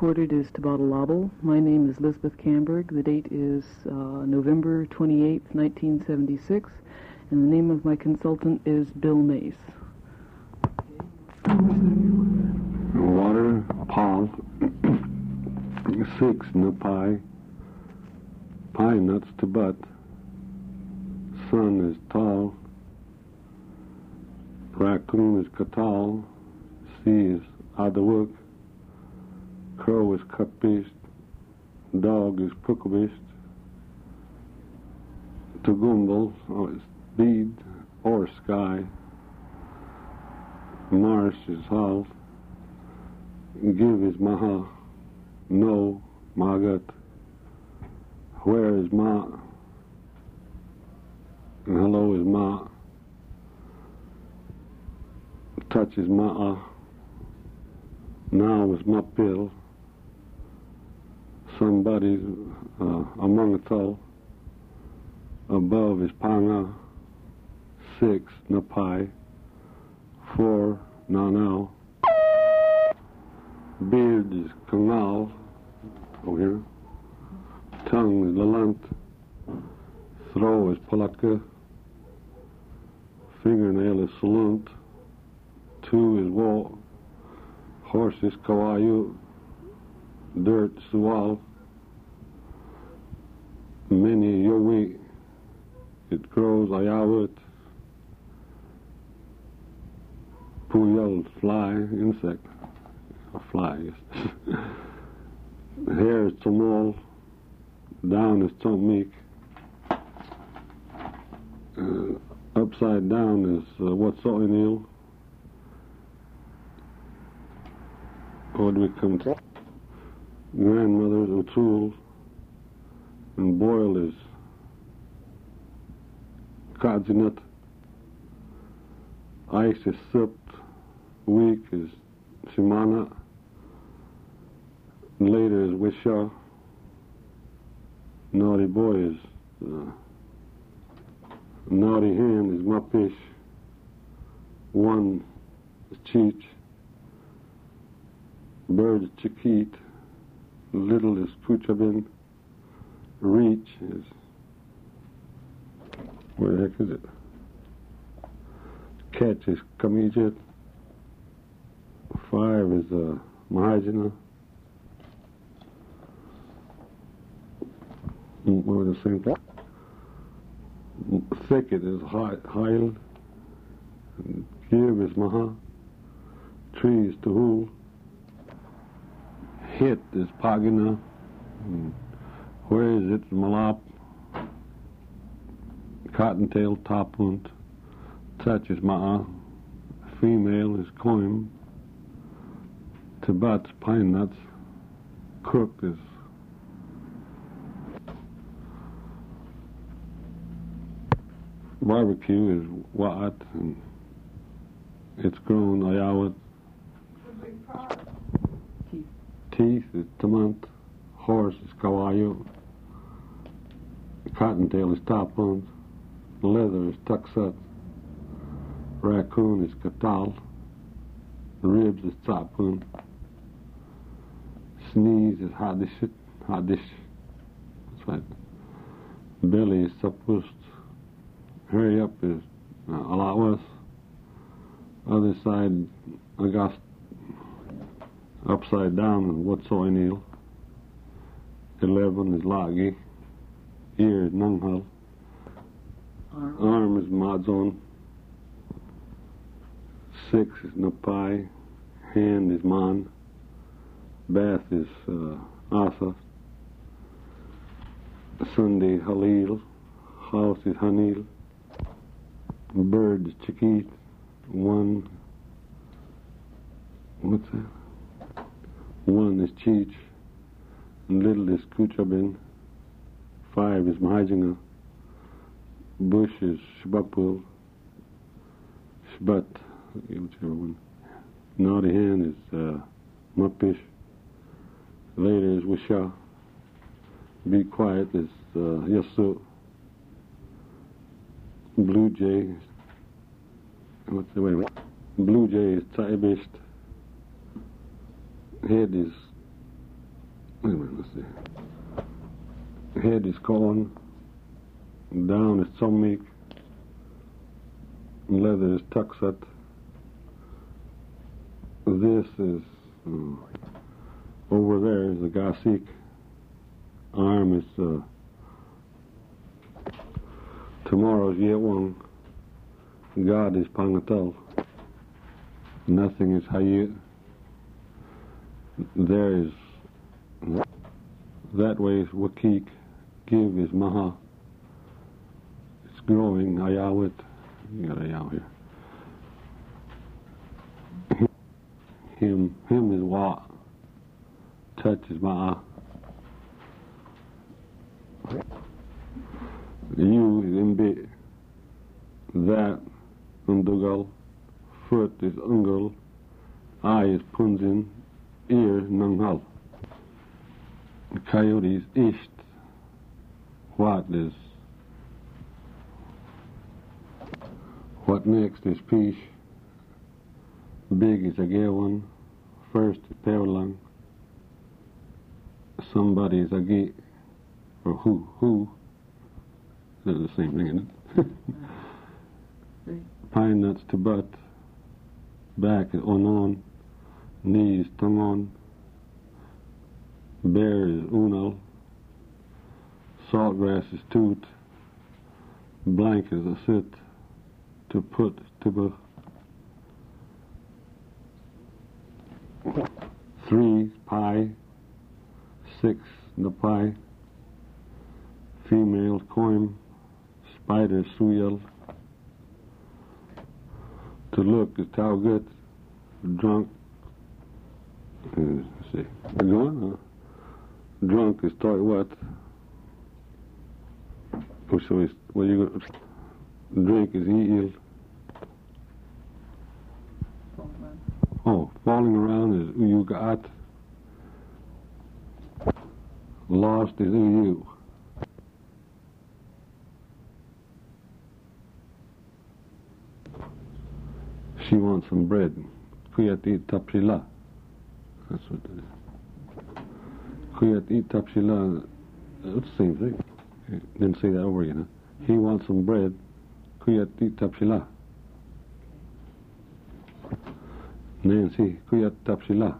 recorded is Tabatalabal. My name is Lisbeth Camberg. The date is November 28, 1976, and the name of my consultant is Bill Mace. Water, Paul. 6, Napai. Pine nuts to butt. Sun is tall. Raccoon is katal. C is adawuk. Crow is kapist. Dog is pukabist. Tugumbal is bead or sky. Marsh is half. Give is maha. No, magat. Where is ma? And hello is ma. Touch is ma'a. Now is mapil. Somebody's among a thol. Above is panga. 6, napai. 4, nanao. Beard is kangal. Over here. Tongue is lalant. Throw is palaka. Fingernail is salunt. 2 is wall. Horse is kawayu. Dirt sual. Many yowi. It grows ayawut. Puyal, fly, insect. A fly, yes. Hair is tomol. Down is tomik. Upside down is what's oinil. What do we come to? Grandmother's utul. And boil is kadzinat. Ice is sipped. Week is shimana. And later is wisha. Naughty boy is naughty hand is mapish. 1 is cheech. Bird is chikit. Little is kuchabin. Reach is, where the heck is it? Catch is kamijit. 5 is mahajana. What was the same thing? Thicket is hail. Give is maha. Tree is tuhul. Hit is pagina. Where is it? Malap. Cottontail tapunt. Touch is ma'a. Female is koim. Tabat pine nuts. Cook is barbecue is wa'at, and it's grown ayawat. Teeth is tamant. Horse is kawayu. Cottontail is tapunt. Leather is tuxat. Raccoon is katal. Ribs is tapunt. Sneeze is hadish. That's right. Belly is sapust. Hurry up is alawas. Other side, agast. Upside down is what's oinil. 11 is lagi. Ear is nanghal. Arm is madzon. 6 is napai. Hand is man. Bath is asa. Sunday halil. House is hanil. Bird is chikit. 1. What's that? 1 is cheech. Little is kuchabin. 5 is mahajanga. Bush is shbapul. Shbat, whichever one. Naughty hand is mapish. Later is wisha. Be quiet is yasu. Blue jay. What's the way? Blue jay is taibist. Head is wait a minute, let's see. Head is corn, down is tomik, leather is taksat. This is, over there is the gasik. Arm is, tomorrow's Yewang. God is Pangatal. Nothing is Hayit. There is, that way is Wakik. Give is Maha. It's growing, Ayawit. You got Ayaw here. Him is Wa. Touch is Ma'a. You is Imbi. That, Undugal. Foot is Ungal. Eye is Punzin. Ear is Nanghal. Coyote is Isht. What next is Pish. Big is Agewan. First is Perlang. Somebody is Agi. Or who. They're the same thing, isn't it? Pine nuts to butt. Back is Onon. Knee is Tangon. Bear is Unal. Saltgrass is Toot. Blank is a sit. To put is Tibba. 3 is Pie. 6 the pie. Female Coim. Spider Suyal. To look is Taugut. Drunk. Let's see. Go on, Drunk is Toy what? So is what you going drink is Eel. Falling around is Uyugat. Lost is Uyu. She wants some bread. Kuyat eat tapshila. That's what it is. Kuyat eat tapshila. It's the same thing. Okay. Didn't say that over again, huh? He wants some bread. Kuyat eat tapshila. Nancy, kuyat tapshila.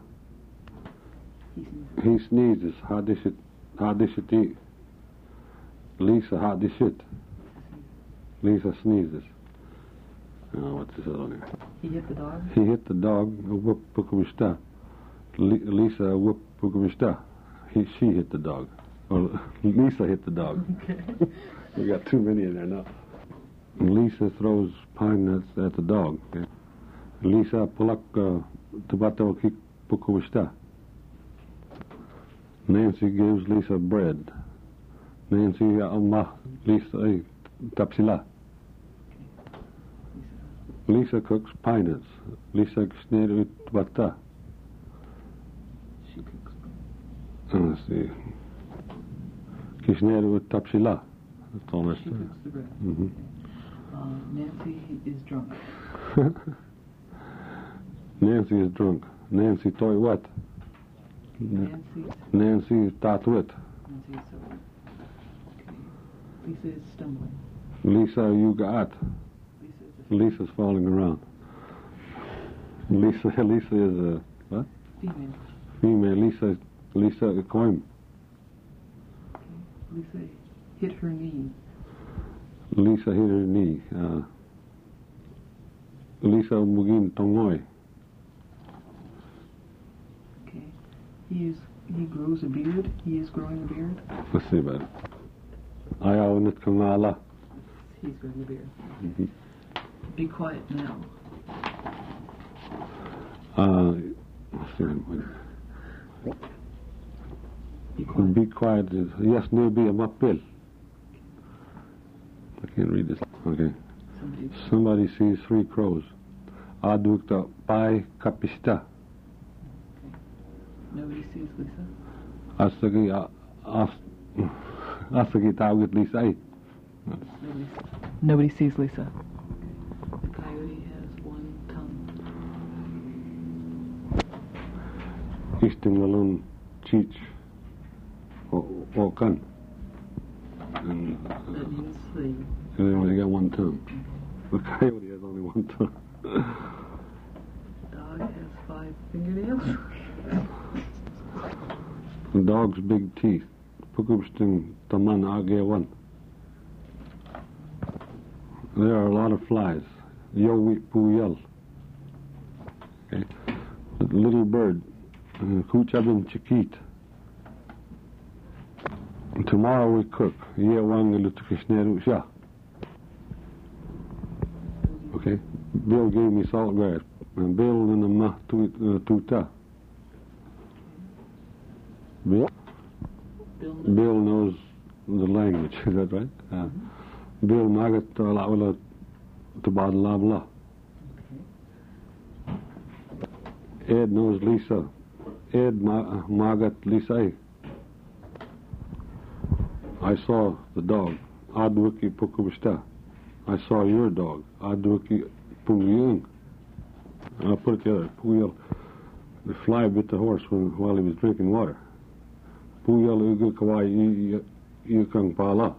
He sneezes. Hadishit eat. Lisa hadishit. Lisa sneezes. What's this other one? He hit the dog? He hit the dog. Whoop pukumishta. Lisa whoop pukumishta. She hit the dog. Or Lisa hit the dog. Okay. We got too many in there now. Lisa throws pine nuts at the dog. Okay? Lisa pulak tabato kik pukumishta. Nancy gives Lisa bread. Nancy amma Lisa tapsila. Lisa cooks pine nuts. Lisa ksner ut bata. She cooks bread. Let's see. Kishner ut tapsila. That's all She cooks the bread. Mm-hmm. Nancy is drunk. Nancy is drunk. Nancy toy what? Nancy is tatwit. Nancy is sober. Okay. Lisa is stumbling. Lisa yugaat. Lisa's falling around. Lisa is what? Female. Female. Lisa coim. Okay. Lisa hit her knee. Lisa hit her knee. Lisa mugin tongoy. Okay. He grows a beard. He is growing a beard. Let's see about it. Ayaw nit kangala. He's growing a beard. Mm-hmm. Be quiet now. Let's see. Be quiet. Yes, maybe a mapil. I can't read this. Okay. Somebody sees 3 crows. Adukta pai kapista. Nobody sees Lisa. Asagi tawit Lisa. Nobody sees Lisa. The coyote has 1 tongue. Istingalun chich Okan. And That means the they only got one tongue. The coyote has only one tongue. dog has 5 fingernails. The dog's big teeth. Pukubsting taman agewan. There are a lot of flies. Yowit puyal. Okay. The little bird. Kuchabin chikit. Tomorrow we cook. Yewangalutukishnerusha. Okay. Bill gave me saltgrass. And Bill and the mah tuta. Bill? Bill knows the language, is that right? Bill magat la'ula tubad labla. Ed knows Lisa. Ed magat Lisa. I saw the dog. Adwiki pukubishta. I saw your dog. Adwiki pungyung. I'll put it together. Puyal. The fly bit the horse while he was drinking water. Puyal ugu kawai yukang pala.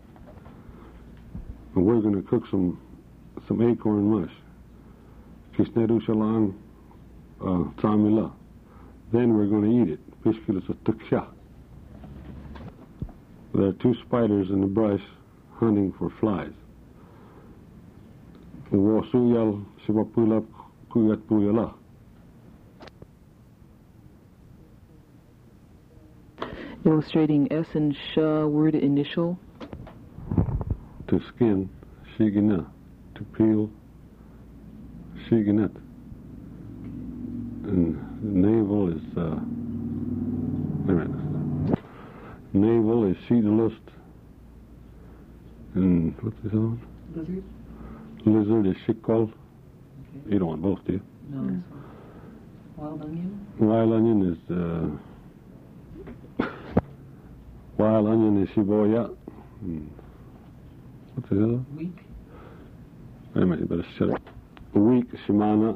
And we're going to cook some acorn mush. Kisneru shalang tamila. Then we're going to eat it. Pishkilas a tuksha. There are 2 spiders in the brush hunting for flies. Wasuyal shibapulap kuyat puyala. Illustrating S and Sh word initial. To skin, shigina. To peel, shiginat. And navel is, wait a minute. Navel is sheetalust. And what's this other one? Lizard? Lizard is shikol. Okay. You don't want both, do you? No, it's wild onion. Wild onion is, wild onion is shiboya. What's the other? Weak. Wait a minute, you better shut up. Weak, shimana.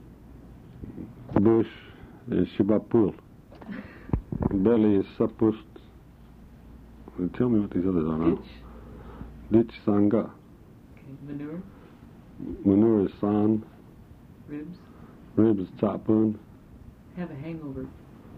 Bush is shibapul. Belly is sapust. Tell me what these others are now. Ditch sanga. Okay. Manure. Manure is san. Ribs. Ribs is chapun. Have a hangover.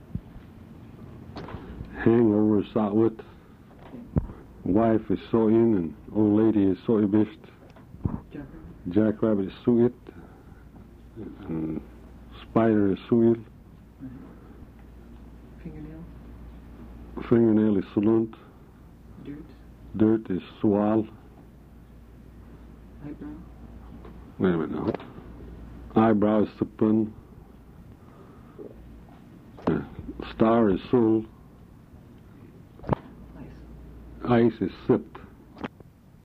Hangover is satwit. Wife is soyin and old lady is soybisht. Jackrabbit is suit. And spider is suil. Fingernail. Fingernail is sulunt. Dirt. Dirt is sual. Eyebrow. Wait a minute now. Eyebrow is supun. Star is sul. Ice. Ice is sipped.